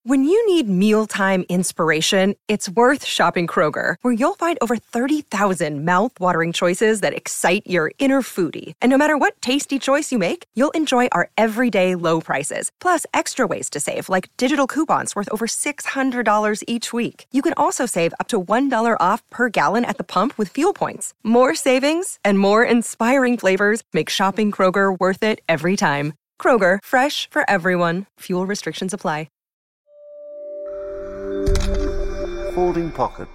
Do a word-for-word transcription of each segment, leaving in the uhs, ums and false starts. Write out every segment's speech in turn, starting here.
When you need mealtime inspiration, it's worth shopping Kroger, where you'll find over thirty thousand mouth-watering choices that excite your inner foodie. And no matter what tasty choice you make, you'll enjoy our everyday low prices, plus extra ways to save, like digital coupons worth over six hundred dollars each week. You can also save up to one dollar off per gallon at the pump with fuel points. More savings and more inspiring flavors make shopping Kroger worth it every time. Kroger, fresh for everyone. Fuel restrictions apply. Folding pocket.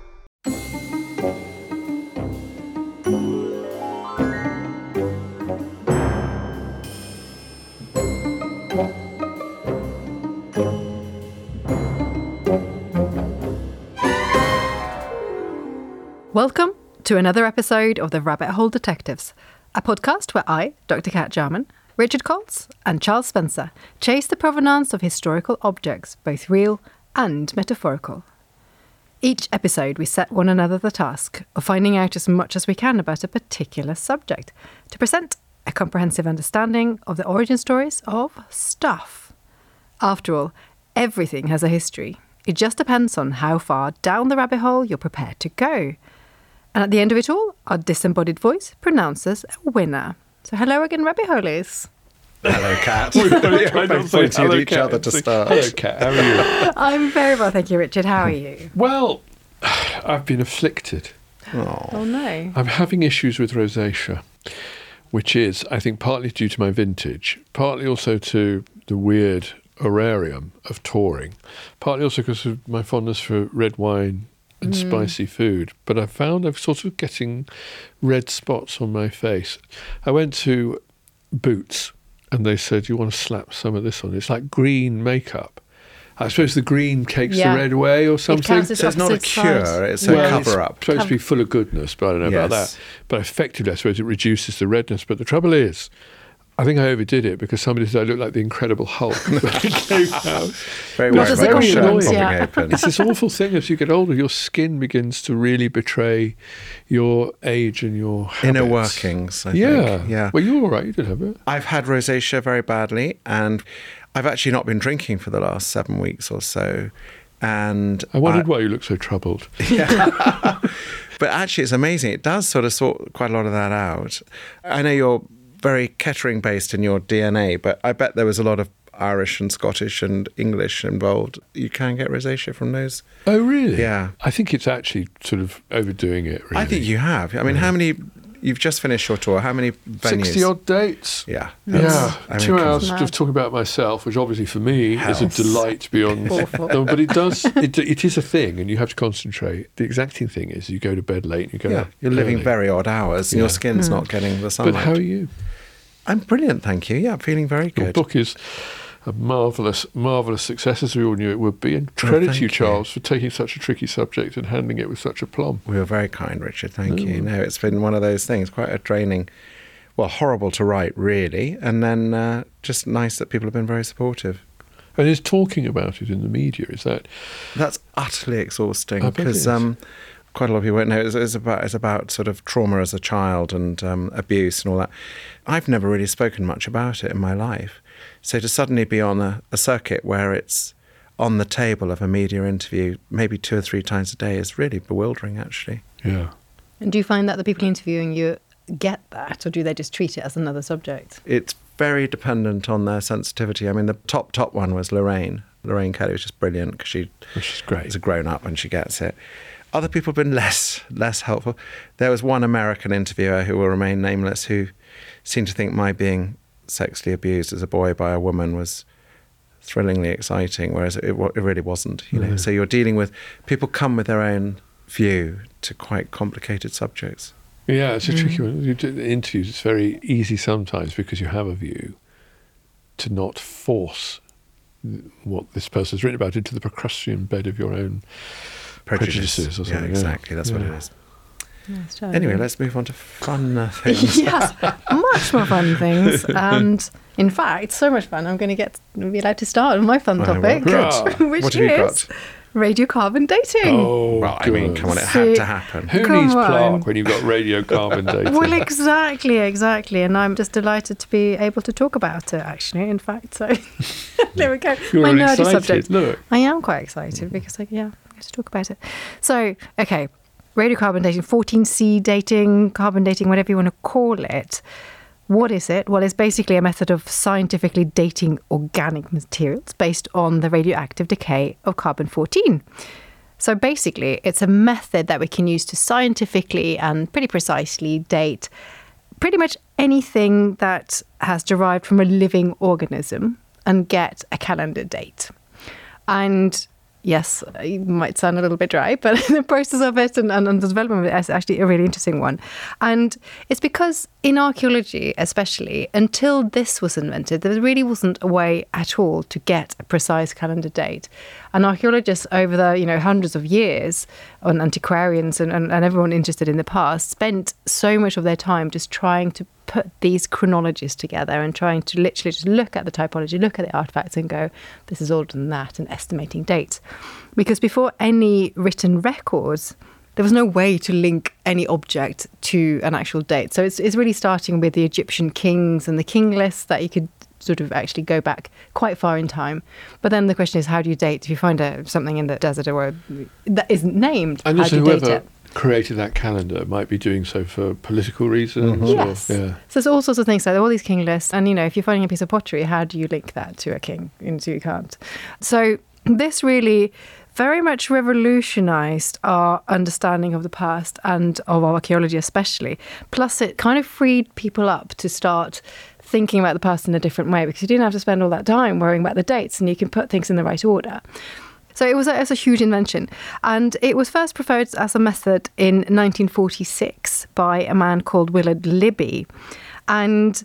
Welcome to another episode of The Rabbit Hole Detectives, a podcast where I, Doctor Kat Jarman, Richard Colts and Charles Spencer chase the provenance of historical objects, both real and metaphorical. Each episode we set one another the task of finding out as much as we can about a particular subject to present a comprehensive understanding of the origin stories of stuff. After all, everything has a history. It just depends on how far down the rabbit hole you're prepared to go. And at the end of it all, our disembodied voice pronounces a winner. So hello again, rabbit holies. Hello, Kat. We're pointing at each Kat. other to start. Hello, Kat. How are you? I'm very well, thank you, Richard. How are you? Well, I've been afflicted. Oh. Oh, no. I'm having issues with rosacea, which is, I think, partly due to my vintage, partly also to the weird horarium of touring, partly also because of my fondness for red wine and mm. spicy food. But I found I'm sort of getting red spots on my face. I went to Boots, and they said, you want to slap some of this on? It's like green makeup. I suppose the green takes yeah. the red away or something. It so it's not a cure, side. it's a well, cover-up. It's supposed to be full of goodness, but I don't know yes. about that. But effectively, I suppose it reduces the redness. But the trouble is, I think I overdid it because somebody said I looked like the Incredible Hulk. Very What does it very compliment? annoying. Yeah. It's this awful thing as you get older, your skin begins to really betray your age and your habits. Inner workings, I yeah. think. Yeah. Well, you're all right. You did have it. I've had rosacea very badly, and I've actually not been drinking for the last seven weeks or so. And I wondered I, why you look so troubled. Yeah. But actually, it's amazing. It does sort of sort quite a lot of that out. I know you're very Kettering-based in your D N A, but I bet there was a lot of Irish and Scottish and English involved. You can get rosacea from those. Oh, really? Yeah. I think it's actually sort of overdoing it, really. I think you have. I mean, yeah. how many... You've just finished your tour. How many venues? sixty-odd dates. Yeah. Yeah. I mean, Two hours mad. of talking about myself, which obviously for me Health. is a delight beyond... no, but it does... It, it is a thing, and you have to concentrate. The exacting thing is you go to bed late and you go... Yeah. You're living early. very odd hours, and Yeah. your skin's Mm. not getting the sunlight. But how are you? I'm brilliant, thank you. Yeah, I'm feeling very Your good. book is a marvellous, marvellous success, as we all knew it would be. And credit thank to you, you. Charles, for taking such a tricky subject and handling it with such aplomb. We were very kind, Richard. Thank Oh. you. No, it's been one of those things, quite a draining, well, horrible to write, really, and then uh, just nice that people have been very supportive. And is talking about it in the media, is that... That's utterly exhausting I bet it because is. um, quite a lot of people won't know. It's, it's about it's about sort of trauma as a child and um, abuse and all that. I've never really spoken much about it in my life. So to suddenly be on a, a circuit where it's on the table of a media interview maybe two or three times a day is really bewildering, actually. Yeah. And do you find that the people interviewing you get that, or do they just treat it as another subject? It's very dependent on their sensitivity. I mean, the top, top one was Lorraine. Lorraine Kelly was just brilliant because she Which is great. is a grown-up and she gets it. Other people have been less less helpful. There was one American interviewer who will remain nameless who seemed to think my being sexually abused as a boy by a woman was thrillingly exciting, whereas it, it really wasn't. You know, Mm. so you're dealing with people come with their own view to quite complicated subjects. Yeah, it's a tricky one. You do the interviews, it's very easy sometimes because you have a view to not force what this person's written about into the Procrustean bed of your own Prejudice. prejudices or Yeah, something. exactly. That's what Yeah. it is. Yes, totally. Anyway, let's move on to fun uh, things. Yes, much more fun things. And in fact, so much fun. I'm going to get be allowed to start on my fun Oh, topic, well, which what have you is got? radiocarbon dating. Oh, Well, I mean, good. come on, it See- had to happen. Who Come needs on. Clark when you've got radiocarbon dating? Well, exactly, exactly. And I'm just delighted to be able to talk about it, actually, in fact. So there we go. You're My all nerdy excited. subject. Look. I am quite excited because, like, yeah, I get to talk about it. So, okay, radiocarbon dating, fourteen C dating, carbon dating, whatever you want to call it. What is it? Well, it's basically a method of scientifically dating organic materials based on the radioactive decay of carbon fourteen. So basically, it's a method that we can use to scientifically and pretty precisely date pretty much anything that has derived from a living organism and get a calendar date. And yes, it might sound a little bit dry, but the process of it and, and, and the development of it is actually a really interesting one. And it's because in archaeology, especially, until this was invented, there really wasn't a way at all to get a precise calendar date. And archaeologists over the you know hundreds of years, and antiquarians and, and, and everyone interested in the past, spent so much of their time just trying to put these chronologies together and trying to literally just look at the typology, look at the artifacts and go, this is older than that, and estimating dates. Because before any written records, there was no way to link any object to an actual date. So it's, it's really starting with the Egyptian kings and the king lists that you could sort of actually go back quite far in time. But then the question is, how do you date? If you find a, something in the desert or that isn't named, And how also do you date whoever it? created that calendar might be doing so for political reasons. Yes. Or, yeah. So there's all sorts of things like all these king lists. And, you know, if you're finding a piece of pottery, how do you link that to a king? You can't. So this really very much revolutionised our understanding of the past and of archaeology especially. Plus, it kind of freed people up to start thinking about the past in a different way because you didn't have to spend all that time worrying about the dates and you can put things in the right order. So it was a, it was a huge invention. And it was first proposed as a method in nineteen forty-six by a man called Willard Libby. And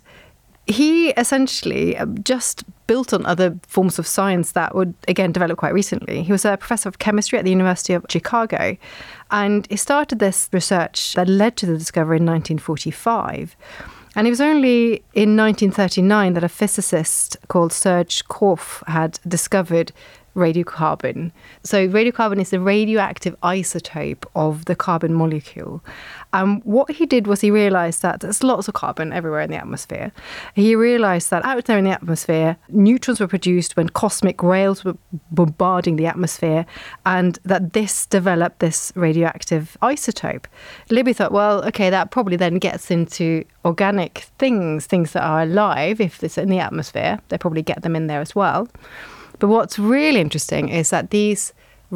he essentially just built on other forms of science that would, again, develop quite recently. He was a professor of chemistry at the University of Chicago. And he started this research that led to the discovery in nineteen forty-five. And it was only in nineteen thirty-nine that a physicist called Serge Korff had discovered radiocarbon. So radiocarbon is the radioactive isotope of the carbon molecule. And what he did was he realised that there's lots of carbon everywhere in the atmosphere. He realised that out there in the atmosphere, neutrons were produced when cosmic rays were bombarding the atmosphere, and that this developed this radioactive isotope. Libby thought, well, okay, that probably then gets into organic things, things that are alive. If it's in the atmosphere, they probably get them in there as well. But what's really interesting is that these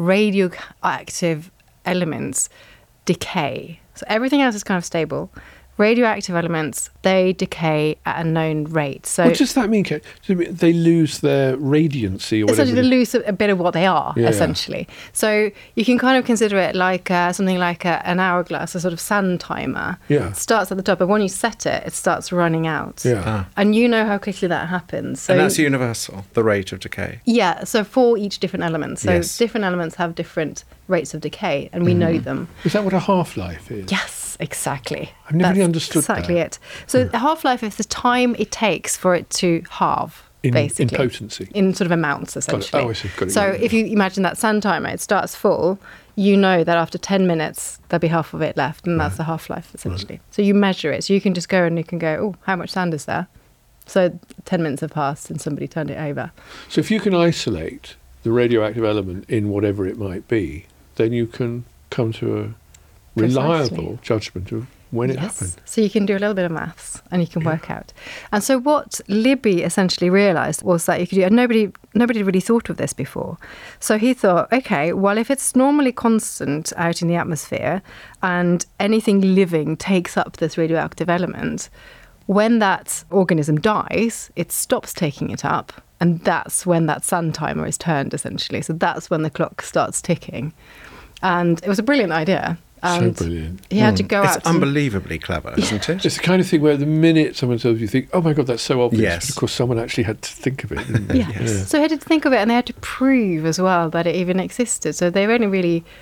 radioactive elements decay. So everything else is kind of stable. Radioactive elements, they decay at a known rate. So What does that mean, Kate? Does it mean they lose their radiancy or whatever? essentially, they lose a, a bit of what they are, Yeah, yeah. essentially. So you can kind of consider it like uh, something like a, an hourglass, a sort of sand timer. Yeah. It starts at the top, but when you set it, it starts running out. Yeah. Ah. And you know how quickly that happens. So And that's universal, the rate of decay. yeah, so for each different element. So Yes. different elements have different rates of decay, and we know them. Is that what a half-life is? Yes, exactly. I've never really That's understood exactly that. it. So the half-life is the time it takes for it to halve, In- in basically. potency? In sort of amounts, essentially. Oh, I see. Got it, So yeah, yeah. if you imagine that sand timer, it starts full, you know that after ten minutes, there'll be half of it left, and that's the half-life, essentially. So you measure it. So you can just go and you can go, oh, how much sand is there? So ten minutes have passed and somebody turned it over. So if you can isolate the radioactive element in whatever it might be, then you can come to a reliable Precisely. judgment of when it happened. So you can do a little bit of maths and you can work out. And so what Libby essentially realised was that you could do, and nobody, nobody really thought of this before. So he thought, okay, well, if it's normally constant out in the atmosphere and anything living takes up this radioactive element, when that organism dies, it stops taking it up. And that's when that sun timer is turned, essentially. So that's when the clock starts ticking. And it was a brilliant idea. And So brilliant. he had to go It's out. and- unbelievably clever, isn't it? It's the kind of thing where the minute someone tells you, you think, oh my God, that's so obvious. Yes. But of course, someone actually had to think of it. Didn't they? Yeah. So they had to think of it, and they had to prove as well that it even existed. So they only really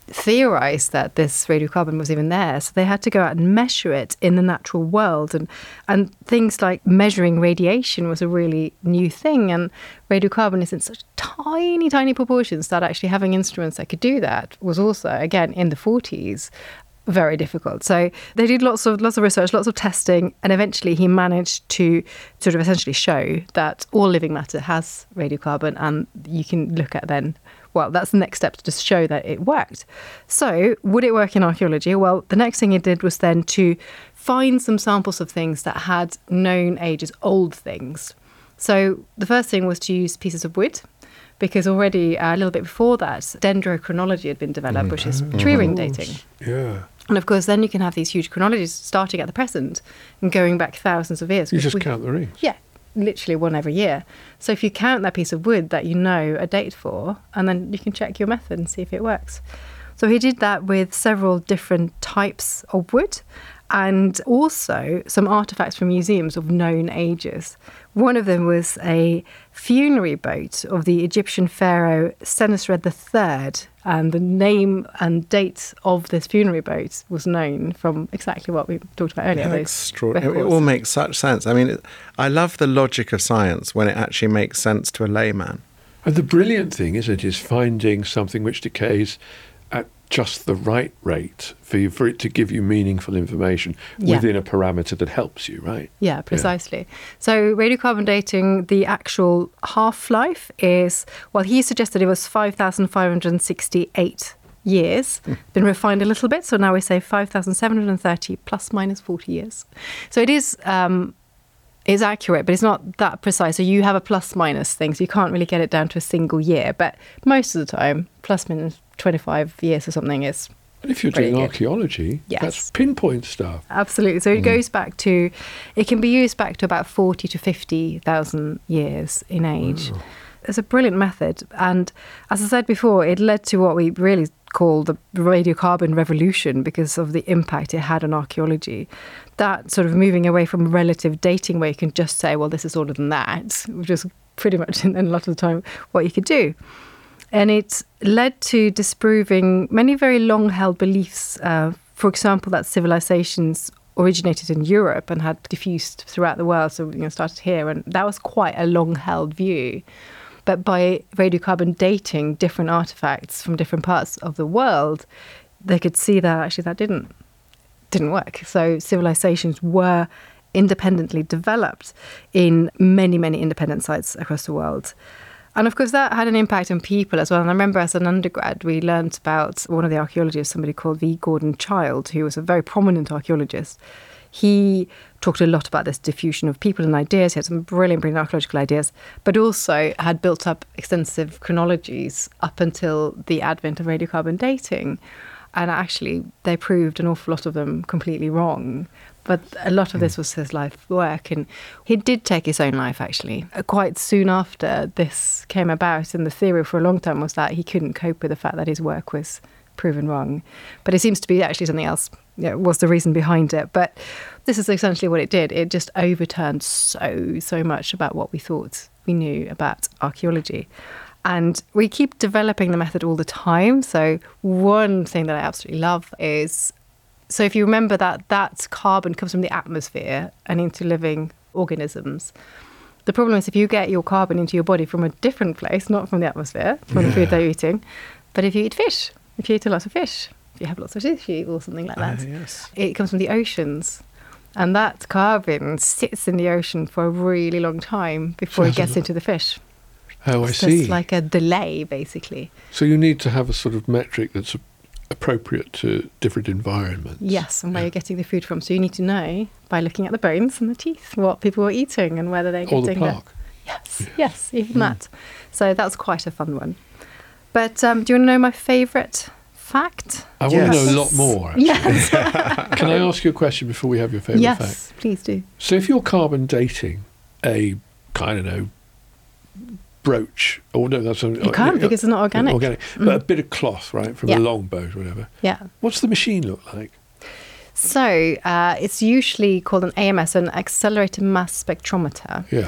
theorized that this radiocarbon was even there. So they had to go out and measure it in the natural world. And, and things like measuring radiation was a really new thing. And radiocarbon is in such tiny, tiny proportions that actually having instruments that could do that was also, again, in the forties, very difficult. So they did lots of lots of research, lots of testing, and eventually he managed to sort of essentially show that all living matter has radiocarbon, and you can look at then, well, that's the next step to just show that it worked. So would it work in archaeology? Well, the next thing he did was then to find some samples of things that had known ages, old things. So the first thing was to use pieces of wood, because already uh, a little bit before that, dendrochronology had been developed, mm. which is tree ring dating. Yeah. And of course, then you can have these huge chronologies starting at the present and going back thousands of years. You just we, count the rings. Yeah, literally one every year. So if you count that piece of wood that you know a date for, and then you can check your method and see if it works. So he did that with several different types of wood, and also some artefacts from museums of known ages. One of them was a funerary boat of the Egyptian pharaoh Senusret the Third, and the name and date of this funerary boat was known from exactly what we talked about earlier. Yeah, extraordinary. It, it all makes such sense. I mean, it, I love the logic of science when it actually makes sense to a layman. And the brilliant thing, isn't it, is finding something which decays at just the right rate for you, for it to give you meaningful information yeah. within a parameter that helps you, right? Yeah, precisely. Yeah. So radiocarbon dating, the actual half-life is, well, he suggested it was five thousand five hundred sixty-eight years. Mm. Been refined a little bit, so now we say five thousand seven hundred thirty plus minus forty years. So it is... Um, It's accurate, but it's not that precise. So you have a plus minus thing, so you can't really get it down to a single year. But most of the time, plus minus twenty-five years or something is And if you're doing good. archaeology, Yes. that's pinpoint stuff. Absolutely. So it mm. goes back to, it can be used back to about forty to fifty thousand years in age. Wow. It's a brilliant method. And as I said before, it led to what we really call the radiocarbon revolution because of the impact it had on archaeology. That sort of moving away from relative dating where you can just say, well, this is older than that, which is pretty much in a lot of the time what you could do. And it led to disproving many very long-held beliefs, uh, for example, that civilizations originated in Europe and had diffused throughout the world, so you know, started here, and that was quite a long-held view. But by radiocarbon dating different artifacts from different parts of the world, they could see that actually that didn't didn't work. So civilizations were independently developed in many, many independent sites across the world. And of course, that had an impact on people as well. And I remember as an undergrad, we learned about one of the archaeologists, somebody called V. Gordon Childe, who was a very prominent archaeologist. He talked a lot about this diffusion of people and ideas. He had some brilliant, brilliant archaeological ideas, but also had built up extensive chronologies up until the advent of radiocarbon dating. And actually, they proved an awful lot of them completely wrong. But a lot of this was his life work. And he did take his own life, actually. Quite soon after this came about, and the theory for a long time was that he couldn't cope with the fact that his work was proven wrong. But it seems to be actually something else, you know, was the reason behind it. But this is essentially what it did. It just overturned so, so much about what we thought we knew about archaeology. And we keep developing the method all the time. So one thing that I absolutely love is, so if you remember that that carbon comes from the atmosphere and into living organisms. The problem is if you get your carbon into your body from a different place, not from the atmosphere, from yeah. the food they're eating, but if you eat fish, if you eat a lot of fish, if you have lots of sushi or something like that, uh, yes. it comes from the oceans. And that carbon sits in the ocean for a really long time before it gets into the fish. Oh, I so see. It's like a delay, basically. So you need to have a sort of metric that's appropriate to different environments. Yes, and where yeah. you're getting the food from. So you need to know, by looking at the bones and the teeth, what people are eating and whether they're or getting... the plaque. The, yes, yes, even mm. that. So that was quite a fun one. But um, do you want to know my favourite fact? I yes. want to know a lot more, actually. Yes. Can I ask you a question before we have your favourite yes, fact? Yes, please do. So if you're carbon dating a, I don't know, brooch, or no, that's... You can't because it's not organic. Organic, mm. but a bit of cloth, right, from yeah. a longboat or whatever. Yeah. What's the machine look like? So uh, it's usually called an A M S, an accelerated mass spectrometer. Yeah.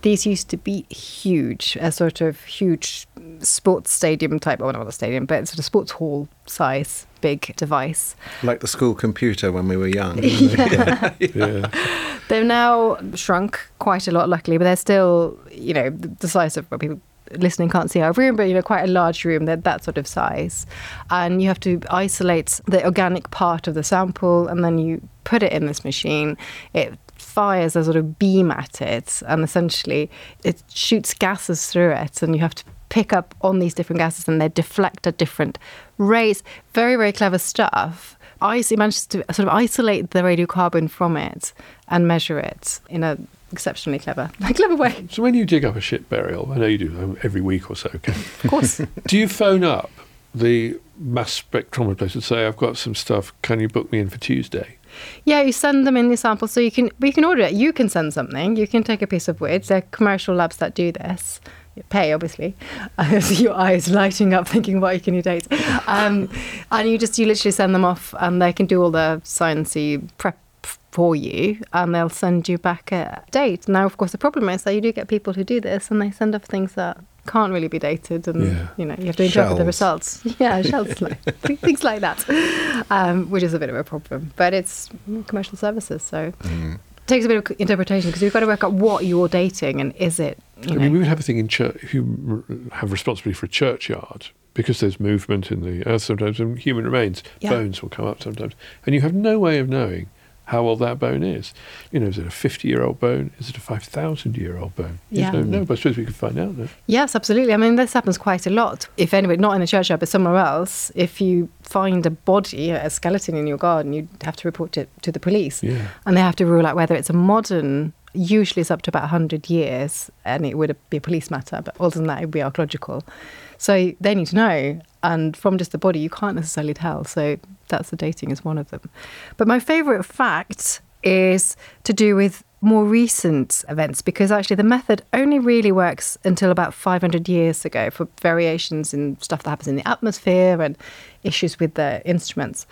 these used to be huge, a sort of huge sports stadium type, well, not a stadium, but sort of sports hall size, big device. Like the school computer when we were young. Yeah. Yeah. They've now shrunk quite a lot, luckily, but they're still, you know, the size of, well, people listening can't see our room, but, you know, quite a large room. They're that sort of size. And you have to isolate the organic part of the sample, and then you put it in this machine. It fires a sort of beam at it, and essentially it shoots gases through it, and you have to pick up on these different gases, and they deflect at different rates. Very, very clever stuff. I managed to sort of isolate the radiocarbon from it and measure it in a exceptionally clever, clever way. So when you dig up a ship burial, I know you do um, every week or so, okay? Of course. Do you phone up the mass spectrometer place and say, I've got some stuff, can you book me in for Tuesday? Yeah, you send them in the sample, so you can we can order it. You can send something. You can take a piece of wood. There are commercial labs that do this. You pay, obviously. I see your eyes lighting up, thinking, what can you date? Um, and you just you literally send them off, and they can do all the sciencey prep for you, and they'll send you back a date. Now, of course, the problem is that you do get people who do this, and they send off things that can't really be dated, and Yeah. you know you have to interpret the Shells. results. Yeah, shells, like, things like that, um, which is a bit of a problem. But it's commercial services, so Mm. it takes a bit of interpretation, because you've got to work out what you're dating, and is it? You I know, mean, we would have a thing in church, if you r- have responsibility for a churchyard, because there's movement in the earth sometimes, and human remains, Yeah. bones will come up sometimes, and you have no way of knowing how old that bone is. You know, is it a fifty-year-old bone? Is it a five thousand-year-old bone? You Yeah. don't know, but I suppose we could find out, no? Yes, absolutely. I mean, this happens quite a lot. If anyway, not in a churchyard, but somewhere else, if you find a body, a skeleton in your garden, you have to report it to the police. Yeah. And they have to rule out whether it's a modern, usually it's up to about one hundred years, and it would be a police matter, but other than that, it would be archaeological. So they need to know. And from just the body, you can't necessarily tell. So that's the dating is one of them. But my favourite fact is to do with more recent events, because actually the method only really works until about five hundred years ago for variations in stuff that happens in the atmosphere and issues with the instruments.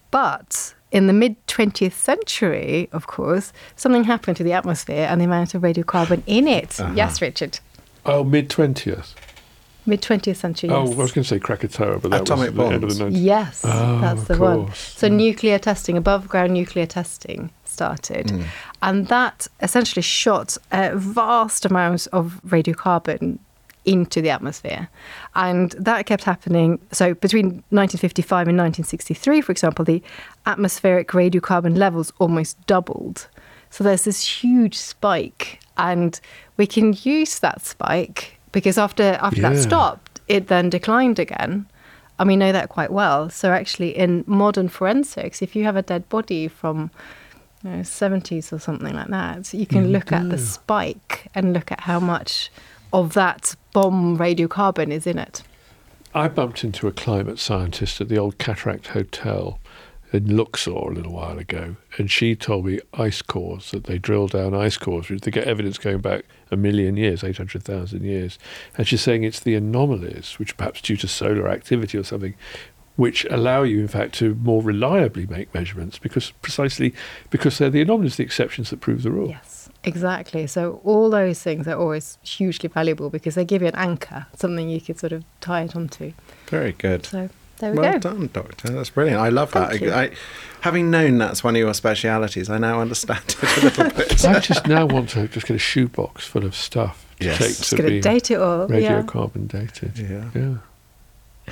But in the mid-twentieth century, of course, something happened to the atmosphere and the amount of radiocarbon in it. Uh-huh. Yes, Richard? Oh, mid-twentieth. Mid-twentieth century, Oh, yes. I was going to say Krakatoa, but that Atomic was the end of bombs. the nineties. Yes, Oh, that's the of one. course. So nuclear testing, above ground nuclear testing started. Mm. And that essentially shot a vast amount of radiocarbon into the atmosphere. And that kept happening. So between nineteen fifty-five and nineteen sixty-three, for example, the atmospheric radiocarbon levels almost doubled. So there's this huge spike. And we can use that spike because after after Yeah. that stopped, it then declined again. And we know that quite well. So actually in modern forensics, if you have a dead body from you know, seventies or something like that, you can You look at the do. spike and look at how much of that bomb radiocarbon is in it. I bumped into a climate scientist at the old Cataract Hotel in Luxor a little while ago, and she told me ice cores, that they drill down ice cores, which they get evidence going back a million years, eight hundred thousand years. And she's saying it's the anomalies, which perhaps due to solar activity or something, which allow you, in fact, to more reliably make measurements, because precisely because they're the anomalies, the exceptions that prove the rule. Yes, exactly. So all those things are always hugely valuable because they give you an anchor, something you could sort of tie it onto. Very good. So there we Well go. done, Doctor. That's brilliant. I love Thank that. you. I, having known that's one of your specialities, I now understand it a little bit. I just now want to just get a shoebox full of stuff to Yes. take Just to going to be date it all. Yeah. radiocarbon dated. Yeah. Yeah.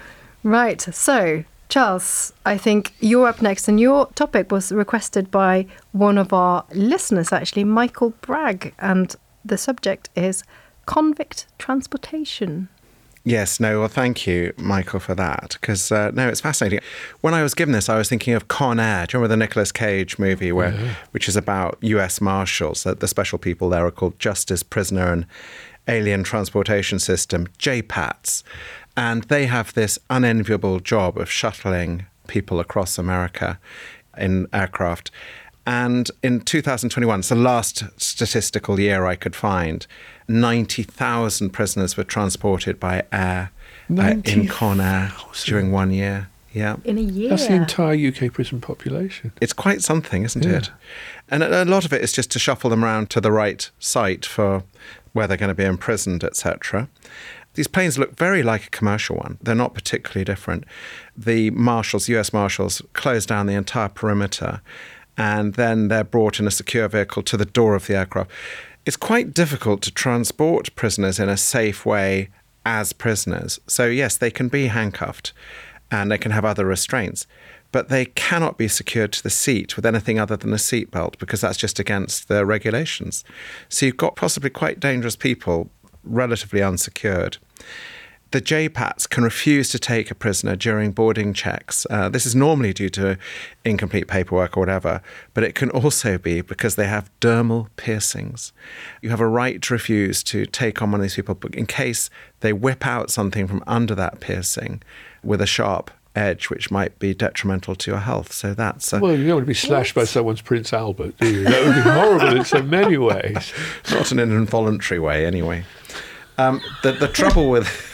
Right. So, Charles, I think you're up next, and your topic was requested by one of our listeners, actually, Michael Bragg, and the subject is convict transportation. Yes, no, well, thank you, Michael, for that, because, uh, no, it's fascinating. When I was given this, I was thinking of Con Air. Do you remember the Nicolas Cage movie, where, Yeah. which is about U S Marshals? The, the special people there are called Justice, Prisoner and Alien Transportation System, J PATS. And they have this unenviable job of shuttling people across America in aircraft. And in two thousand twenty-one, it's the last statistical year I could find, ninety thousand prisoners were transported by air uh, in Con Air during one year. Yeah. In a year. That's the entire U K prison population. It's quite something, isn't Yeah. it? And a a lot of it is just to shuffle them around to the right site for where they're going to be imprisoned, et cetera. These planes look very like a commercial one. They're not particularly different. The marshals, U S Marshals, close down the entire perimeter, and then they're brought in a secure vehicle to the door of the aircraft. It's quite difficult to transport prisoners in a safe way as prisoners. So yes, they can be handcuffed and they can have other restraints, but they cannot be secured to the seat with anything other than a seatbelt, because that's just against the regulations. So you've got possibly quite dangerous people relatively unsecured. The J PATs can refuse to take a prisoner during boarding checks. Uh, this is normally due to incomplete paperwork or whatever, but it can also be because they have dermal piercings. You have a right to refuse to take on one of these people in case they whip out something from under that piercing with a sharp edge, which might be detrimental to your health. So that's... A, Well, you don't want to be slashed by someone's Prince Albert, do you? That would be horrible in so many ways. not in an involuntary way, anyway. Um, the, the trouble with...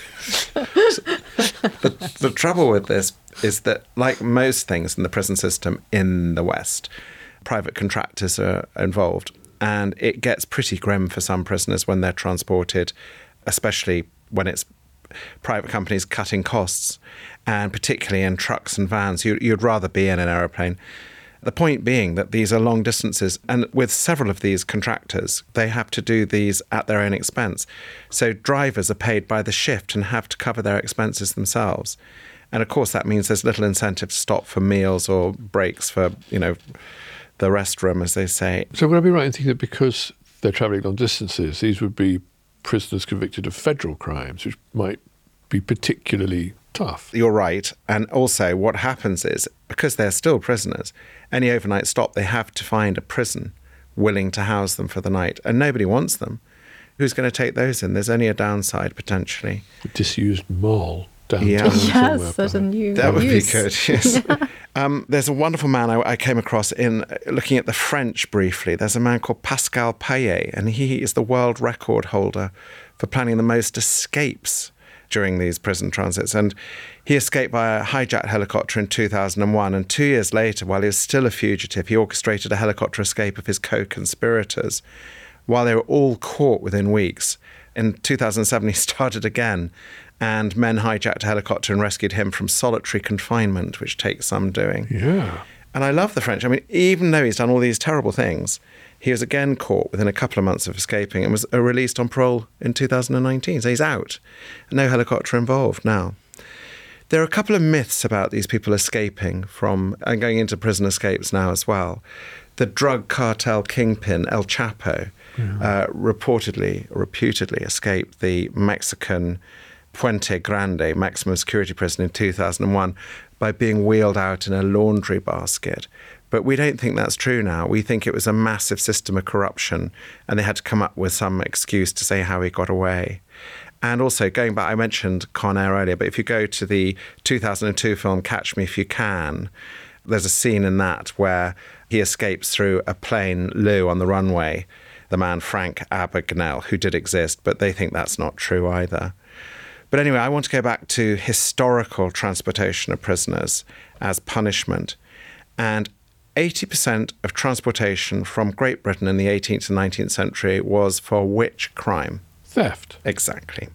the, the trouble with this is that, like most things in the prison system in the West, private contractors are involved, and it gets pretty grim for some prisoners when they're transported, especially when it's private companies cutting costs, and particularly in trucks and vans. You, you'd rather be in an aeroplane. The point being that these are long distances, and with several of these contractors, they have to do these at their own expense. So drivers are paid by the shift and have to cover their expenses themselves. And of course, that means there's little incentive to stop for meals or breaks for, you know, the restroom, as they say. So would I be right in thinking that because they're travelling long distances, these would be prisoners convicted of federal crimes, which might be particularly tough? You're right. And also what happens is, because they're still prisoners, any overnight stop, they have to find a prison willing to house them for the night. And nobody wants them. Who's going to take those in? There's only a downside, potentially. A disused mall downtown Yeah. somewhere. Yes, there's a perhaps. new That would use. be good, yes. um, there's a wonderful man I, I came across in uh, looking at the French briefly. There's a man called Pascal Payet, and he is the world record holder for planning the most escapes during these prison transits. And he escaped by a hijacked helicopter in two thousand one. And two years later, while he was still a fugitive, he orchestrated a helicopter escape of his co-conspirators while they were all caught within weeks. In two thousand seven, he started again, and men hijacked a helicopter and rescued him from solitary confinement, which takes some doing. Yeah. And I love the French. I mean, even though he's done all these terrible things, he was again caught within a couple of months of escaping and was uh, released on parole in two thousand nineteen. So he's out. No helicopter involved now. There are a couple of myths about these people escaping from, and going into prison escapes now as well. The drug cartel kingpin, El Chapo, yeah. uh, reportedly, or reputedly escaped the Mexican Puente Grande maximum security prison in two thousand one by being wheeled out in a laundry basket. But we don't think that's true now. We think it was a massive system of corruption, and they had to come up with some excuse to say how he got away. And also, going back, I mentioned Con Air earlier, but if you go to the two thousand two film Catch Me If You Can, there's a scene in that where he escapes through a plane loo on the runway, the man Frank Abagnale, who did exist, but they think that's not true either. But anyway, I want to go back to historical transportation of prisoners as punishment. And eighty percent of transportation from Great Britain in the eighteenth and nineteenth century was for which crime? Theft. Exactly.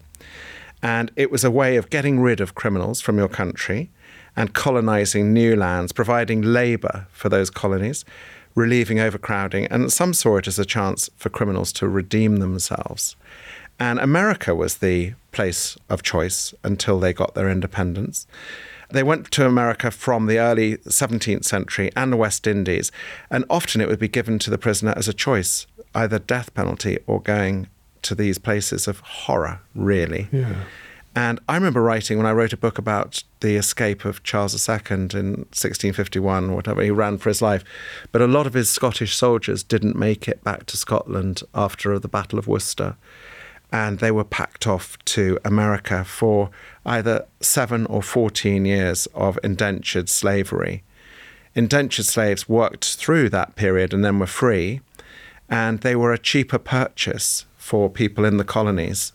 And it was a way of getting rid of criminals from your country and colonising new lands, providing labour for those colonies, relieving overcrowding, and some saw it as a chance for criminals to redeem themselves. And America was the place of choice until they got their independence. They went to America from the early seventeenth century and the West Indies, and often it would be given to the prisoner as a choice, either death penalty or going to these places of horror, really. Yeah. And I remember writing, when I wrote a book about the escape of Charles the Second in sixteen fifty-one, or whatever, he ran for his life. But a lot of his Scottish soldiers didn't make it back to Scotland after the Battle of Worcester. And they were packed off to America for either seven or fourteen years of indentured slavery. Indentured slaves worked through that period and then were free, and they were a cheaper purchase for people in the colonies.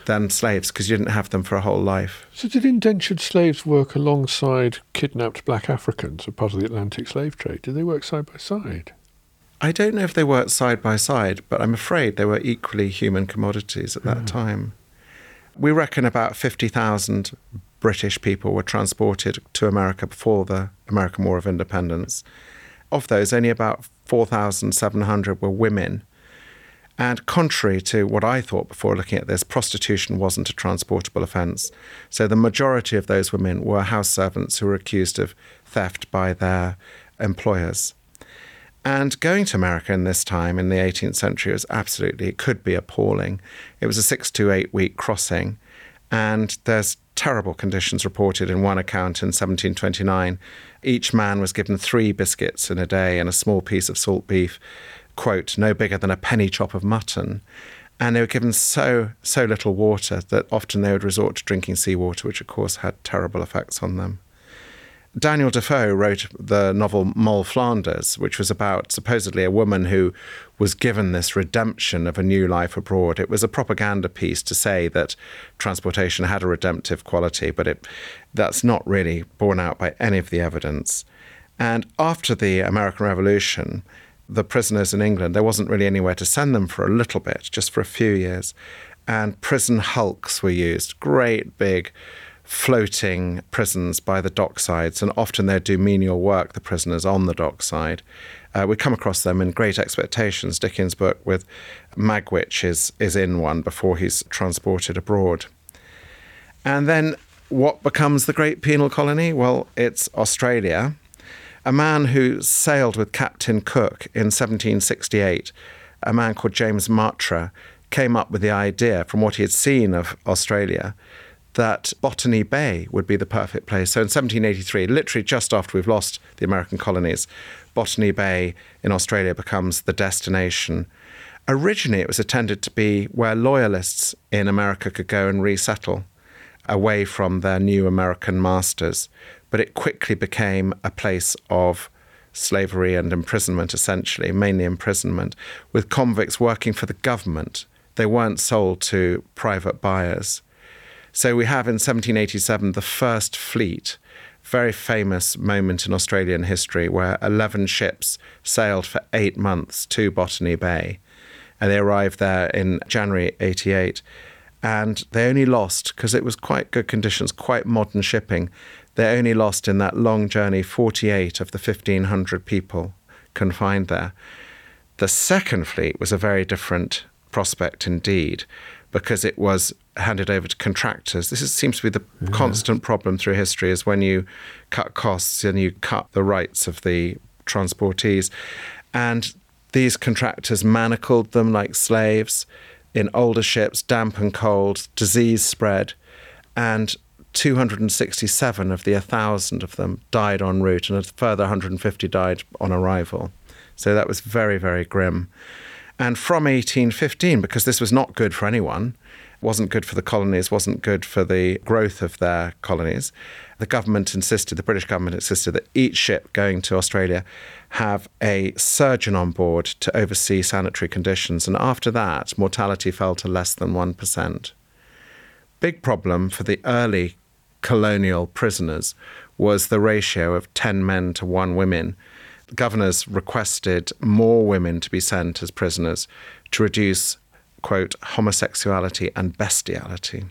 than slaves because you didn't have them for a whole life. So did indentured slaves work alongside kidnapped black Africans, a part of the Atlantic slave trade? Did they work side by side? I don't know if they worked side by side, but I'm afraid they were equally human commodities at that Mm. time. We reckon about fifty thousand British people were transported to America before the American War of Independence. Of those, only about four thousand seven hundred were women. And contrary to what I thought before looking at this, prostitution wasn't a transportable offence. So the majority of those women were house servants who were accused of theft by their employers. And going to America in this time, in the eighteenth century, was absolutely, it could be appalling. It was a six to eight week crossing. And there's terrible conditions reported in one account in seventeen twenty-nine. Each man was given three biscuits in a day and a small piece of salt beef, quote, no bigger than a penny chop of mutton. And they were given so, so little water that often they would resort to drinking seawater, which of course had terrible effects on them. Daniel Defoe wrote the novel Moll Flanders, which was about supposedly a woman who was given this redemption of a new life abroad. It was a propaganda piece to say that transportation had a redemptive quality, but it that's not really borne out by any of the evidence. And after the American Revolution, the prisoners in England, there wasn't really anywhere to send them for a little bit, just for a few years. And prison hulks were used, great big floating prisons by the docksides, and often they'd do menial work, the prisoners, on the dockside. Uh, we come across them in Great Expectations, Dickens' book, with Magwitch is, is in one before he's transported abroad. And then what becomes the great penal colony? Well, it's Australia. A man who sailed with Captain Cook in seventeen sixty-eight, a man called James Martre, came up with the idea from what he had seen of Australia that Botany Bay would be the perfect place. So in seventeen eighty-three, literally just after we've lost the American colonies, Botany Bay in Australia becomes the destination. Originally, it was intended to be where loyalists in America could go and resettle away from their new American masters. But it quickly became a place of slavery and imprisonment, essentially, mainly imprisonment, with convicts working for the government. They weren't sold to private buyers. So we have in seventeen eighty-seven the first fleet, very famous moment in Australian history, where eleven ships sailed for eight months to Botany Bay. And they arrived there in January eighty-eight. And they only lost, because it was quite good conditions, quite modern shipping, they only lost in that long journey forty-eight of the fifteen hundred people confined there. The second fleet was a very different prospect indeed, because it was handed over to contractors. This is, seems to be the yeah. constant problem through history, is when you cut costs and you cut the rights of the transportees. And these contractors manacled them like slaves in older ships, damp and cold, disease spread, and two hundred sixty-seven of the one thousand of them died en route, and a further one hundred fifty died on arrival. So that was very, very grim. And from eighteen fifteen, because this was not good for anyone, wasn't good for the colonies, wasn't good for the growth of their colonies, the government insisted, the British government insisted that each ship going to Australia have a surgeon on board to oversee sanitary conditions. And after that, mortality fell to less than one percent. Big problem for the early colonial prisoners was the ratio of ten men to one women. Governors requested more women to be sent as prisoners to reduce, quote, homosexuality and bestiality.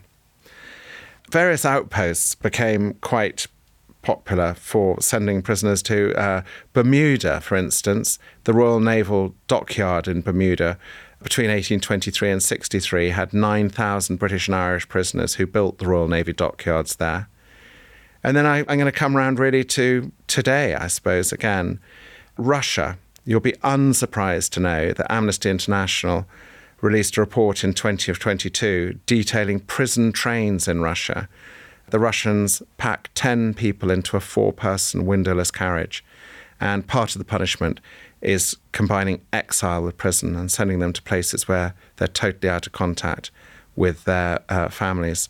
Various outposts became quite popular for sending prisoners to uh, Bermuda, for instance. The Royal Naval Dockyard in Bermuda between eighteen twenty-three and sixty-three had nine thousand British and Irish prisoners who built the Royal Navy dockyards there. And then I, I'm going to come round really to today, I suppose, again. Russia. You'll be unsurprised to know that Amnesty International released a report in twenty of twenty-two detailing prison trains in Russia. The Russians pack ten people into a four-person windowless carriage, and part of the punishment is combining exile with prison and sending them to places where they're totally out of contact with their uh, families.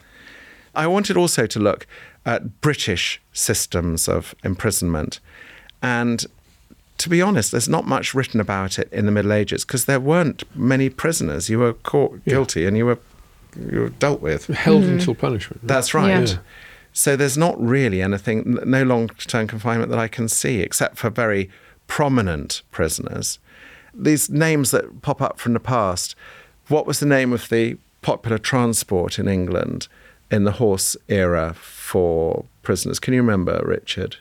I wanted also to look at British systems of imprisonment, and to be honest, there's not much written about it in the Middle Ages because there weren't many prisoners. You were caught guilty yeah. and you were you're dealt with. Held until punishment. That's right. Yeah. So there's not really anything, no long-term confinement that I can see, except for very prominent prisoners. These names that pop up from the past. What was the name of the popular transport in England in the horse era for prisoners? Can you remember, Richard?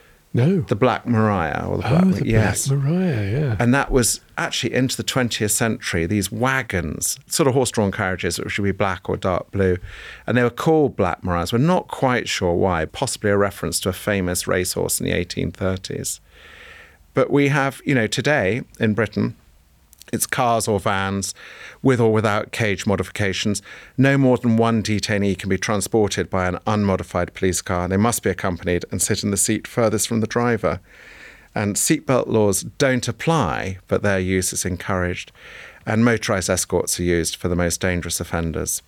No. The Black Maria. Or the Black, oh, the yes. Black Maria, yeah. And that was actually into the twentieth century, these wagons, sort of horse-drawn carriages, which would be black or dark blue. And they were called Black Marias. We're not quite sure why, possibly a reference to a famous racehorse in the eighteen thirties. But we have, you know, today in Britain, it's cars or vans with or without cage modifications. No more than one detainee can be transported by an unmodified police car. They must be accompanied and sit in the seat furthest from the driver. And seatbelt laws don't apply, but their use is encouraged. And motorised escorts are used for the most dangerous offenders.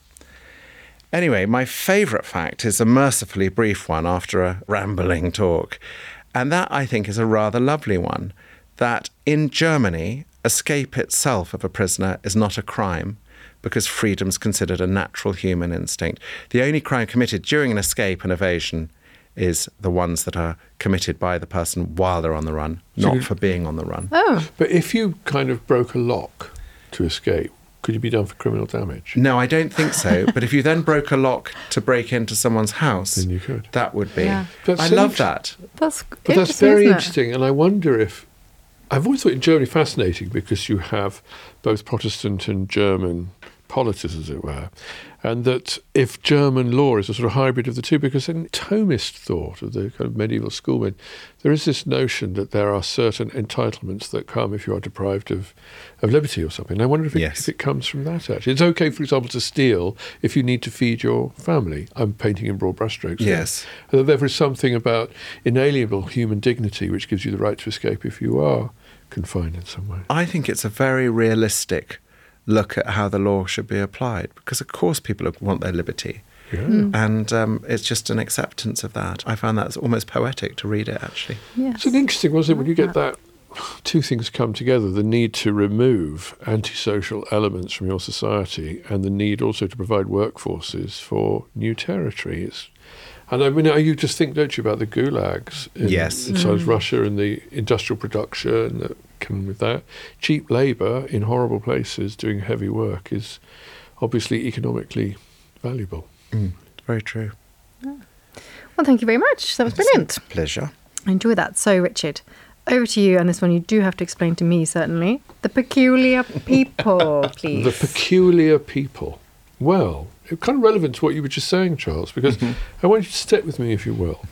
Anyway, my favourite fact is a mercifully brief one after a rambling talk. And that, I think, is a rather lovely one, that in Germany, escape itself of a prisoner is not a crime because freedom's considered a natural human instinct. The only crime committed during an escape and evasion is the ones that are committed by the person while they're on the run, not you- for being on the run. Oh, But if you kind of broke a lock to escape, could you be done for criminal damage? No, I don't think so. But if you then broke a lock to break into someone's house, Then you could. that would be. Yeah. That's I so love inter- that. that's But that's interesting, very isn't it? interesting, and I wonder if... I've always thought in Germany fascinating because you have both Protestant and German polities, as it were, and that if German law is a sort of hybrid of the two, because in Thomist thought of the kind of medieval schoolmen, there is this notion that there are certain entitlements that come if you are deprived of, of liberty or something. And I wonder if it, Yes. if it comes from that, actually. It's okay, for example, to steal if you need to feed your family. I'm painting in broad brushstrokes. here. Yes. And that there is something about inalienable human dignity which gives you the right to escape if you are confined in some way. I think it's a very realistic look at how the law should be applied, because of course people want their liberty. Yeah. And um, it's just an acceptance of that. I found that almost poetic to read it, actually. Yes. It's an interesting, wasn't it, when you get that two things come together, the need to remove antisocial elements from your society and the need also to provide workforces for new territory. It's, and I mean, you just think, don't you, about the gulags in, Yes. inside Russia and the industrial production that come with that. Cheap labour in horrible places doing heavy work is obviously economically valuable. Mm, very true. Well, thank you very much. That was brilliant. Pleasure. I enjoy that. So, Richard, over to you. And this one you do have to explain to me, certainly. The peculiar people, please. The peculiar people. Well, it's kind of relevant to what you were just saying, Charles, because I want you to step with me, if you will,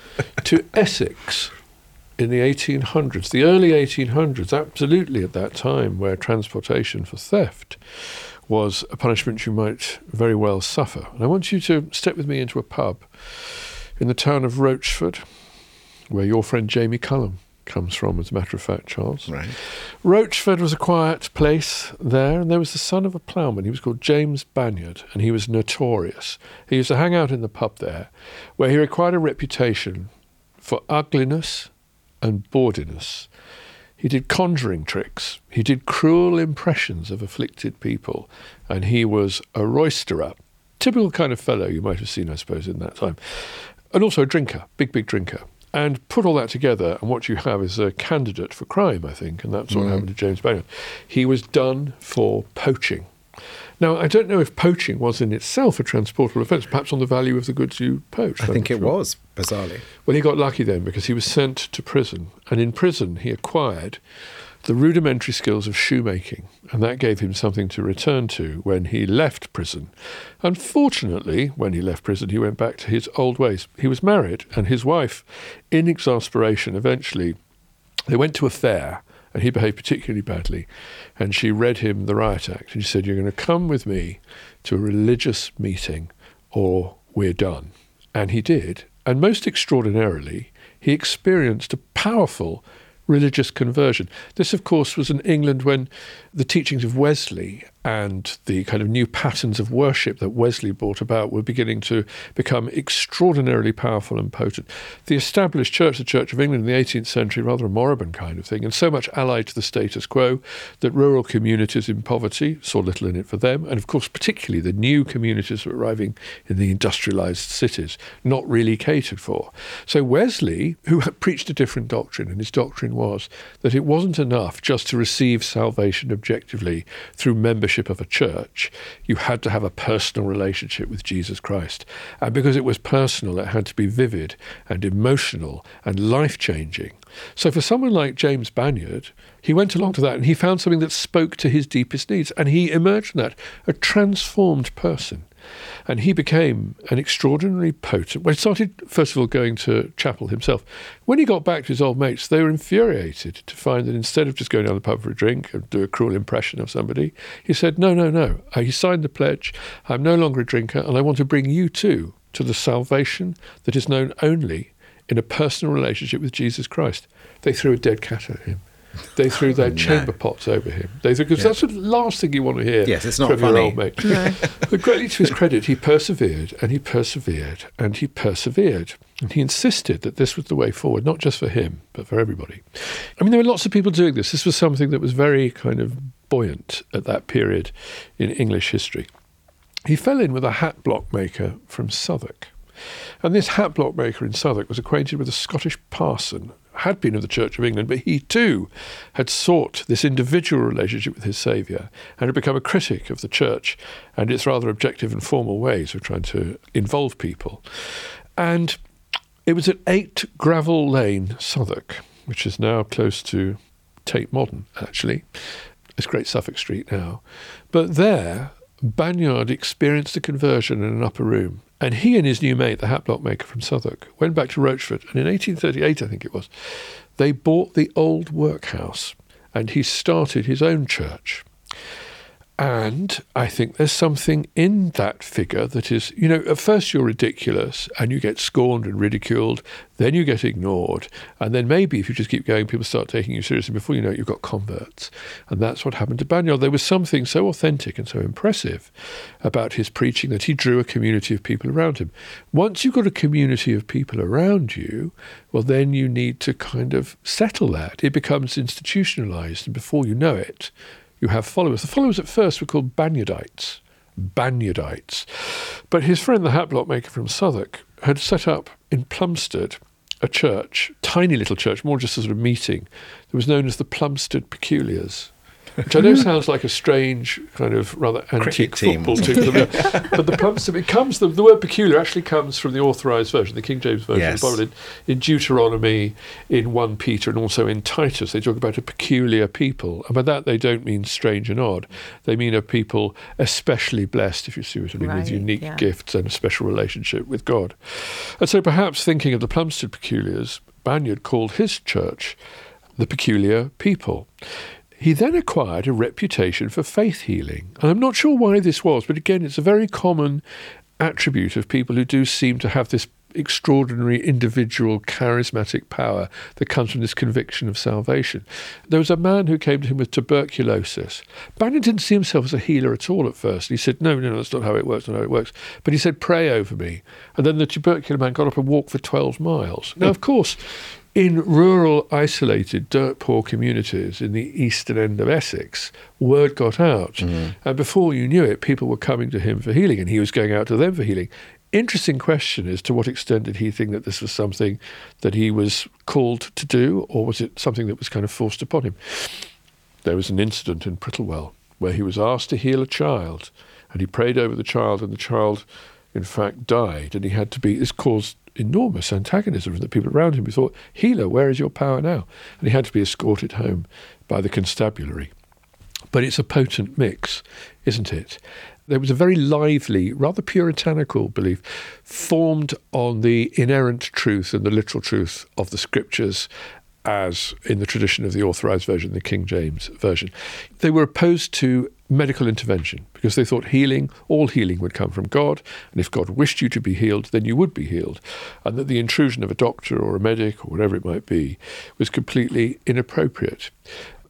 to Essex in the eighteen hundreds, the early eighteen hundreds, absolutely at that time where transportation for theft was a punishment you might very well suffer. And I want you to step with me into a pub in the town of Rochford, where your friend Jamie Cullum comes from, as a matter of fact, Charles. Right. Rochford was a quiet place there, and there was the son of a ploughman. He was called James Banyard, and he was notorious. He used to hang out in the pub there, where he acquired a reputation for ugliness and bawdiness. He did conjuring tricks. He did cruel impressions of afflicted people, and he was a roisterer. Typical kind of fellow you might have seen, I suppose, in that time. And also a drinker, big, big drinker. And put all that together, and what you have is a candidate for crime, I think, and that's what Mm. happened to James Banyard. He was done for poaching. Now, I don't know if poaching was in itself a transportable offence, perhaps on the value of the goods you poached. I I'm think not it sure. was, bizarrely. Well, he got lucky then, because he was sent to prison, and in prison he acquired the rudimentary skills of shoemaking, and that gave him something to return to when he left prison. Unfortunately, when he left prison, he went back to his old ways. He was married, and his wife, in exasperation, eventually, they went to a fair, and he behaved particularly badly, and she read him the Riot Act, and she said, "You're going to come with me to a religious meeting, or we're done." And he did, and most extraordinarily, he experienced a powerful religious conversion. This, of course, was in England when the teachings of Wesley and the kind of new patterns of worship that Wesley brought about were beginning to become extraordinarily powerful and potent. The established church, the Church of England in the eighteenth century, rather a moribund kind of thing, and so much allied to the status quo that rural communities in poverty saw little in it for them, and of course particularly the new communities arriving in the industrialised cities, not really catered for. So Wesley, who had preached a different doctrine, and his doctrine was that it wasn't enough just to receive salvation objectively through membership of a church. You had to have a personal relationship with Jesus Christ. And because it was personal, it had to be vivid and emotional and life-changing. So for someone like James Banyard, he went along to that and he found something that spoke to his deepest needs, and he emerged from that a transformed person. And he became an extraordinarily potent... Well, he started, first of all, going to chapel himself. When he got back to his old mates, they were infuriated to find that instead of just going down the pub for a drink and do a cruel impression of somebody, he said, no, no, no. He signed the pledge. I'm no longer a drinker, and I want to bring you too to the salvation that is known only in a personal relationship with Jesus Christ. They threw a dead cat at him. They threw their no. chamber pots over him. They threw, because yeah. that's the last thing you want to hear. Yes, it's not from funny. Your old mate. No. But greatly to his credit, he persevered and he persevered and he persevered. And he insisted that this was the way forward, not just for him, but for everybody. I mean, there were lots of people doing this. This was something that was very kind of buoyant at that period in English history. He fell in with a hat block maker from Southwark. And this hat block maker in Southwark was acquainted with a Scottish parson, had been of the Church of England, but he too had sought this individual relationship with his Saviour and had become a critic of the Church and its rather objective and formal ways of trying to involve people. And it was at eight Gravel Lane, Southwark, which is now close to Tate Modern, actually. It's Great Suffolk Street now. But there, Banyard experienced a conversion in an upper room. And he and his new mate, the hat block maker from Southwark, went back to Rochford. And in eighteen thirty-eight, I think it was, they bought the old workhouse and he started his own church. And I think there's something in that figure that is, you know, at first you're ridiculous and you get scorned and ridiculed, then you get ignored, and then maybe if you just keep going, people start taking you seriously. Before you know it, you've got converts. And that's what happened to Banyard. There was something so authentic and so impressive about his preaching that he drew a community of people around him. Once you've got a community of people around you, well, then you need to kind of settle that. It becomes institutionalized, and before you know it, you have followers. The followers at first were called Banyardites. Banyardites. But his friend, the hat block maker from Southwark, had set up in Plumstead a church, tiny little church, more just a sort of meeting, that was known as the Plumstead Peculiars, which I know sounds like a strange kind of rather antique football team. But the Plumstead, it comes, the, the word peculiar actually comes from the authorised version, the King James Version yes. of the Bible. In, in Deuteronomy, in First Peter, and also in Titus, they talk about a peculiar people. And by that, they don't mean strange and odd. They mean a people especially blessed, if you see what I mean, right, with unique yeah. gifts and a special relationship with God. And so perhaps thinking of the Plumstead Peculiars, Banyard called his church the Peculiar People. He then acquired a reputation for faith healing. And I'm not sure why this was, but again, it's a very common attribute of people who do seem to have this extraordinary individual charismatic power that comes from this conviction of salvation. There was a man who came to him with tuberculosis. Banyard didn't see himself as a healer at all at first. He said, no, no, no, that's not how it works, not how it works. But he said, pray over me. And then the tubercular man got up and walked for twelve miles. Now, of course, in rural, isolated, dirt-poor communities in the eastern end of Essex, word got out. Mm-hmm. And before you knew it, people were coming to him for healing, and he was going out to them for healing. Interesting question is, to what extent did he think that this was something that he was called to do, or was it something that was kind of forced upon him? There was an incident in Prittlewell where he was asked to heal a child, and he prayed over the child, and the child, in fact, died, and he had to be... This caused enormous antagonism from the people around him. He thought, healer, where is your power now? And he had to be escorted home by the constabulary. But it's a potent mix, isn't it? There was a very lively, rather puritanical belief formed on the inerrant truth and the literal truth of the scriptures, as in the tradition of the authorised version, the King James Version. They were opposed to medical intervention because they thought healing, all healing would come from God, and if God wished you to be healed, then you would be healed, and that the intrusion of a doctor or a medic or whatever it might be was completely inappropriate.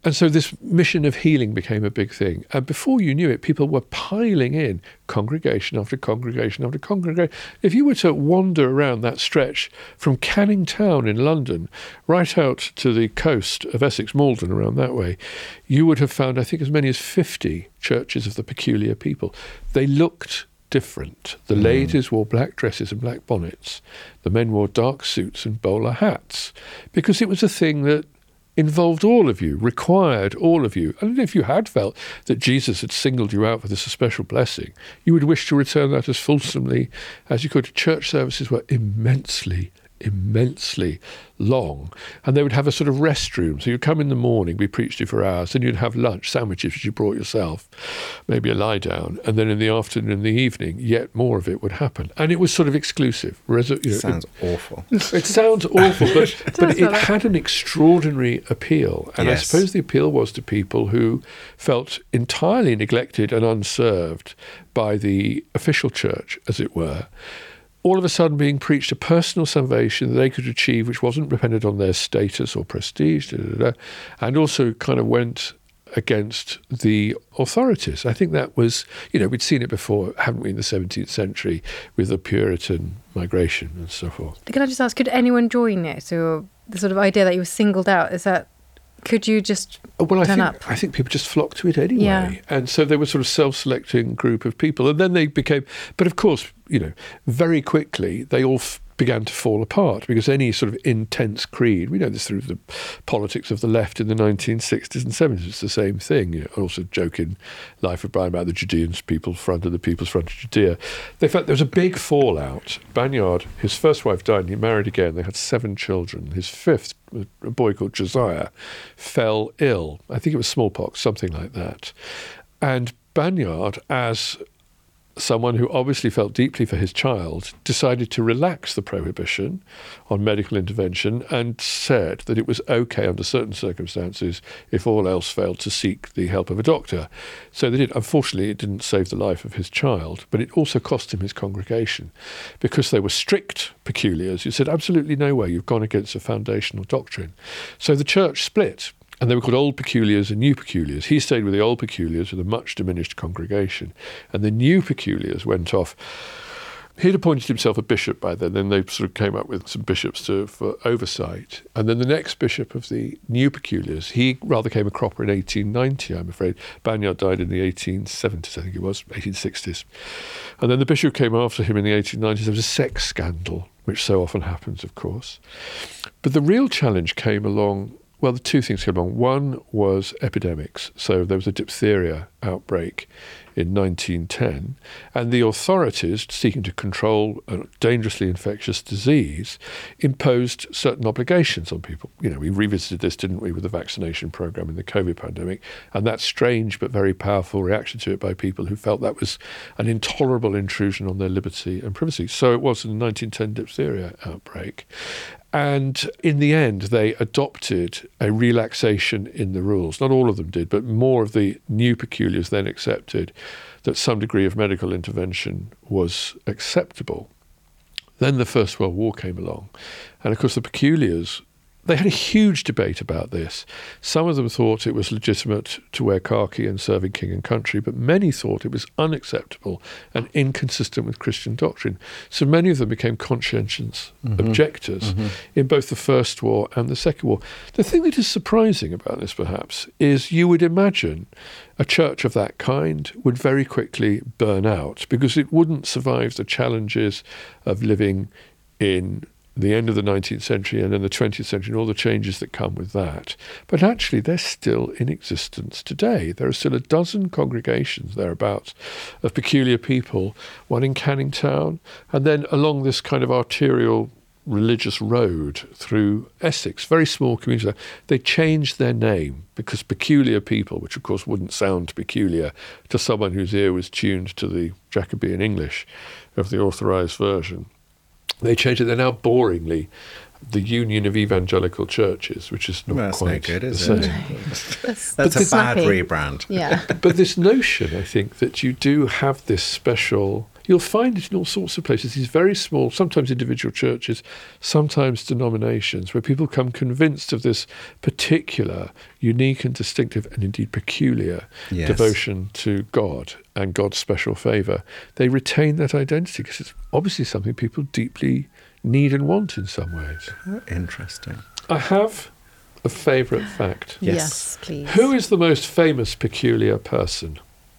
And so this mission of healing became a big thing. And before you knew it, people were piling in, congregation after congregation after congregation. If you were to wander around that stretch from Canning Town in London right out to the coast of Essex, Malden, around that way, you would have found, I think, as many as fifty churches of the peculiar people. They looked different. The mm. ladies wore black dresses and black bonnets. The men wore dark suits and bowler hats, because it was a thing that involved all of you, required all of you. And if you had felt that Jesus had singled you out for this special blessing, you would wish to return that as fulsomely as you could. Church services were immensely, immensely long, and they would have a sort of restroom. So you'd come in the morning, be preached to for hours, then you'd have lunch, sandwiches which you brought yourself, maybe a lie down, and then in the afternoon and the evening, yet more of it would happen. And it was sort of exclusive. Whereas, you know, sounds it, awful. It sounds awful, but, but it had an extraordinary appeal. And yes. I suppose the appeal was to people who felt entirely neglected and unserved by the official church, as it were, all of a sudden being preached a personal salvation that they could achieve, which wasn't dependent on their status or prestige, da, da, da, and also kind of went against the authorities. I think that was, you know, we'd seen it before, haven't we, in the seventeenth century with the Puritan migration and so forth. Can I just ask, could anyone join it? Or the sort of idea that you were singled out, is that, could you just well, I turn think, up? I think people just flocked to it anyway. Yeah. And so they were sort of self-selecting group of people. And then they became, but of course, you know, very quickly they all f- began to fall apart, because any sort of intense creed, we know this through the politics of the left in the nineteen sixties and seventies, it's the same thing. You know, I also joke in Life of Brian about the Judeans, People's Front and the People's Front of Judea. They felt there was a big fallout. Banyard, his first wife died and he married again. They had seven children. His fifth, a boy called Josiah, fell ill. I think it was smallpox, something like that. And Banyard, as someone who obviously felt deeply for his child, decided to relax the prohibition on medical intervention and said that it was okay under certain circumstances, if all else failed, to seek the help of a doctor. So they did. Unfortunately, it didn't save the life of his child, but it also cost him his congregation, because they were strict peculiars who said, absolutely no way, you've gone against a foundational doctrine. So the church split. And they were called Old Peculiars and New Peculiars. He stayed with the Old Peculiars with a much diminished congregation. And the New Peculiars went off. He'd appointed himself a bishop by then. Then they sort of came up with some bishops to, for oversight. And then the next bishop of the New Peculiars, he rather came a cropper in eighteen ninety, I'm afraid. Banyard died in the eighteen seventies, I think it was, eighteen sixties. And then the bishop came after him in the eighteen nineties. There was a sex scandal, which so often happens, of course. But the real challenge came along. Well, the two things came along. One was epidemics. So there was a diphtheria outbreak in nineteen ten, and the authorities, seeking to control a dangerously infectious disease, imposed certain obligations on people. You know, we revisited this, didn't we, with the vaccination program in the COVID pandemic, and that strange but very powerful reaction to it by people who felt that was an intolerable intrusion on their liberty and privacy. So it was in the nineteen ten diphtheria outbreak. And in the end, they adopted a relaxation in the rules. Not all of them did, but more of the New Peculiars then accepted that some degree of medical intervention was acceptable. Then the First World War came along. And of course, the Peculiars, they had a huge debate about this. Some of them thought it was legitimate to wear khaki and serve in king and country, but many thought it was unacceptable and inconsistent with Christian doctrine. So many of them became conscientious mm-hmm. objectors mm-hmm. in both the First War and the Second War. The thing that is surprising about this, perhaps, is you would imagine a church of that kind would very quickly burn out, because it wouldn't survive the challenges of living in the end of the nineteenth century and then the twentieth century and all the changes that come with that. But actually, they're still in existence today. There are still a dozen congregations thereabouts of peculiar people, one in Canning Town, and then along this kind of arterial religious road through Essex, very small community. They changed their name because peculiar people, which of course wouldn't sound peculiar to someone whose ear was tuned to the Jacobean English of the authorised version, they changed it. They're now boringly the Union of Evangelical Churches, which is not well, that's quite no good, is the it? same. That's, that's a bad snappy. rebrand. Yeah. But this notion, I think, that you do have this special You'll find it in all sorts of places, these very small, sometimes individual churches, sometimes denominations, where people come convinced of this particular, unique and distinctive, and indeed peculiar Yes. devotion to God and God's special favour. They retain that identity because it's obviously something people deeply need and want in some ways. Interesting. I have a favourite fact. Yes. please. Who is the most famous peculiar person?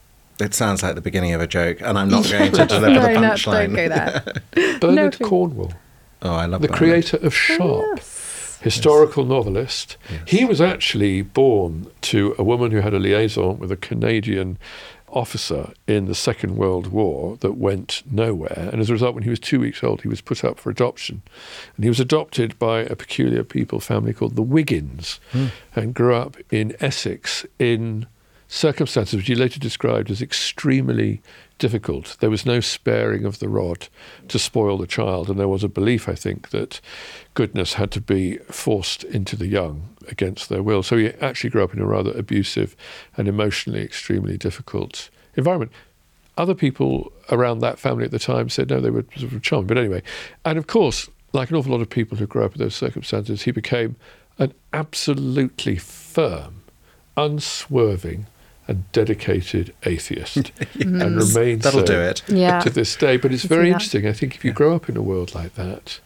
It sounds like the beginning of a joke, and I'm not going to deliver no, the no, punchline. don't go there. Bernard clue. Cornwell, Oh, I love the Bernard. creator of Sharpe. Yes. Historical novelist. Yes. He was actually born to a woman who had a liaison with a Canadian officer in the Second World War that went nowhere. And as a result, when he was two weeks old, he was put up for adoption. And he was adopted by a peculiar people family called the Wiggins Hmm. and grew up in Essex in circumstances which he later described as extremely difficult. There was no sparing of the rod to spoil the child, and there was a belief, I think, that goodness had to be forced into the young against their will. So he actually grew up in a rather abusive and emotionally extremely difficult environment. Other people around that family at the time said, no, they were sort of charming. But anyway, and of course, like an awful lot of people who grew up in those circumstances, he became an absolutely firm, unswerving, and dedicated atheist, and remains That'll so do it. Yeah. to this day. But it's I can very see that. interesting. I think if you grow up in a world like that,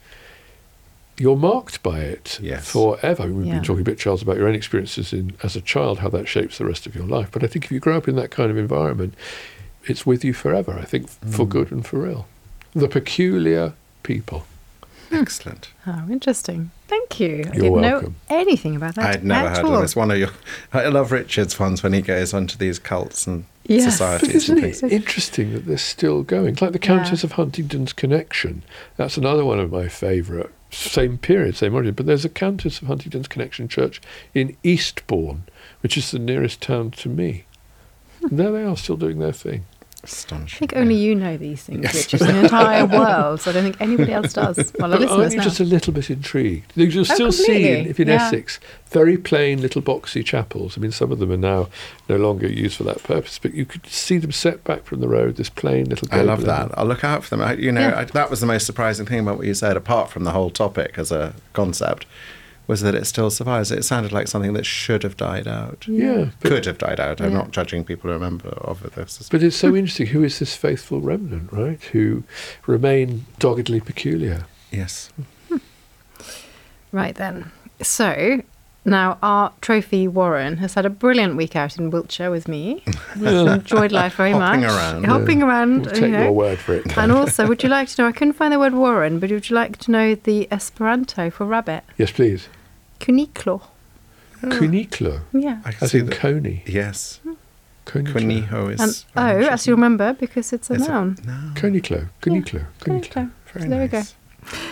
you're marked by it Yes. forever. I mean, we've Yeah. been talking a bit, Charles, about your own experiences in, as a child, how that shapes the rest of your life. But I think if you grow up in that kind of environment, it's with you forever, I think, for Mm. good and for real. The peculiar people. Excellent. Oh, interesting. Thank you. I You're didn't welcome. know anything about that. I'd never at heard all. of this. One of your, I love Richard's ones when he goes onto these cults and Yes. But societies isn't and it things. interesting that they're still going? Like the Countess Yeah. of Huntingdon's Connection. That's another one of my favourite. Same period, same origin. But there's a Countess of Huntingdon's Connection church in Eastbourne, which is the nearest town to me. And there they are, still doing their thing. I Astonishing. think only you know these things, Yes. Richard, in the entire world. So I don't think anybody else does. Well, our But aren't listeners you now. just a little bit intrigued? You'll still see, completely. in, if in Yeah. Essex, very plain little boxy chapels. I mean, some of them are now no longer used for that purpose, but you could see them set back from the road, this plain little I love gable. that. I'll look out for them. I, you know, Yeah. I, that was the most surprising thing about what you said, apart from the whole topic as a concept, was that it still survives. It sounded like something that should have died out. Yeah. But, Could have died out. I'm Yeah. not judging people who remember of this. but it's so interesting. Who is this faithful remnant, right? Who remain doggedly peculiar. Yes. Right then. So now our trophy Warren has had a brilliant week out in Wiltshire with me. He's enjoyed life very Hopping much. around. Hopping around. We'll you take know. your word for it. And also, would you like to know? I couldn't find the word Warren, but would you like to know the Esperanto for rabbit? Yes, please. Kuniklo. Kuniklo, Yeah. I can as see in that. coney. Yes. Kuniklo. Quiniho is. And very oh, much as you remember, because it's a Is it? noun. No. Kuniklo. Kuniklo. Kuniklo. Kuniklo. Very So there we go. nice.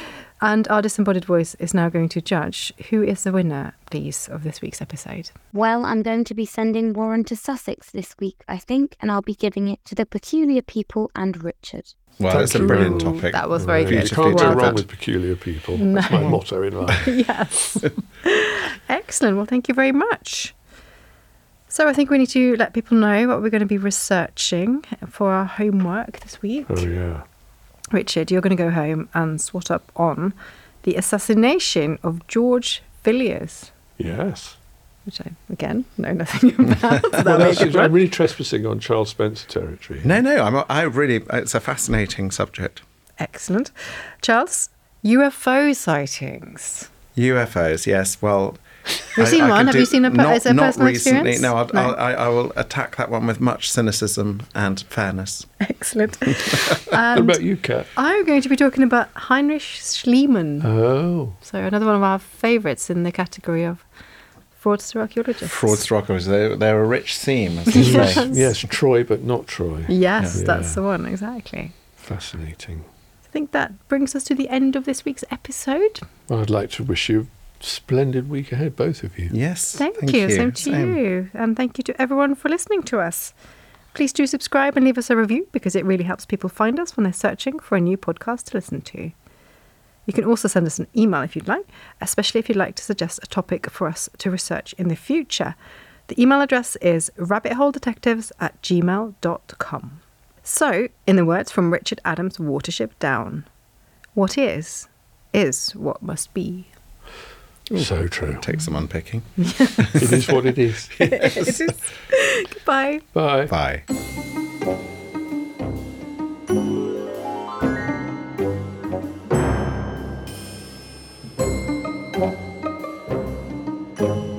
And our disembodied voice is now going to judge who is the winner, please, of this week's episode. Well, I'm going to be sending Warren to Sussex this week, I think, and I'll be giving it to the peculiar people and Richard. Well, Thank it's a you. brilliant Ooh, topic. that was very You good. Beautifully can't go Well wrong done. with peculiar people. That's my motto in life. Yes. Excellent. Well, thank you very much. So I think we need to let people know what we're going to be researching for our homework this week. Oh, yeah. Richard, you're going to go home and swat up on the assassination of George Villiers, Yes. which I, again, know nothing about. So Well, that'll be a that's good just- I'm one. really trespassing on Charles Spencer territory. No, no, I'm, I really, it's a fascinating subject. Excellent. Charles, U F O sightings. U F Os, yes. Well, Have you seen I one? could Have do- you seen a per- not, is it a not personal recently. experience? No, I'll, No. I'll, I, I will attack that one with much cynicism and fairness. Excellent. What And about you, Kat? I'm going to be talking about Heinrich Schliemann. Oh. So another one of our favourites in the category of fraudster archaeologists. Fraudster rockers, they're, they're a rich theme, as they Yes. say. Yes, Troy, but not Troy. Yes, Yeah. that's the one, exactly. Fascinating. I think that brings us to the end of this week's episode. Well, I'd like to wish you a splendid week ahead, both of you. Yes. Thank, you. Same to Same. you. And thank you to everyone for listening to us. Please do subscribe and leave us a review because it really helps people find us when they're searching for a new podcast to listen to. You can also send us an email if you'd like, especially if you'd like to suggest a topic for us to research in the future. The email address is rabbitholedetectives at gmail dot com. So, in the words from Richard Adams' Watership Down, what is, is what must be. So true. Take some unpicking. It is what it is. It is. Goodbye. Bye. Bye. Thank you.